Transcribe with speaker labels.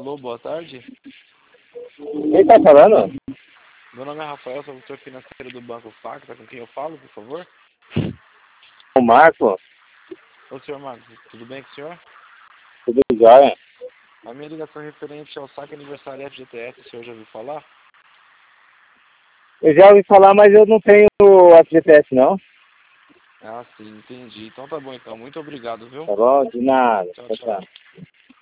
Speaker 1: Alô, boa tarde.
Speaker 2: Quem tá falando?
Speaker 1: Meu nome é Rafael, sou assessor financeiro do Banco Facta. Com quem eu falo, por favor?
Speaker 2: O Marco?
Speaker 1: Ô, senhor Marcos, tudo bem com o senhor?
Speaker 2: Tudo jóia?
Speaker 1: A minha ligação é referente ao saque aniversário FGTS, o senhor já ouviu falar?
Speaker 2: Eu já ouvi falar, mas eu não tenho o FGTS não.
Speaker 1: Ah, sim, entendi. Então tá bom, então. Muito obrigado, viu?
Speaker 2: Tá bom? De nada.
Speaker 1: Tchau,
Speaker 2: Tchau,
Speaker 1: tchau.
Speaker 2: tchau.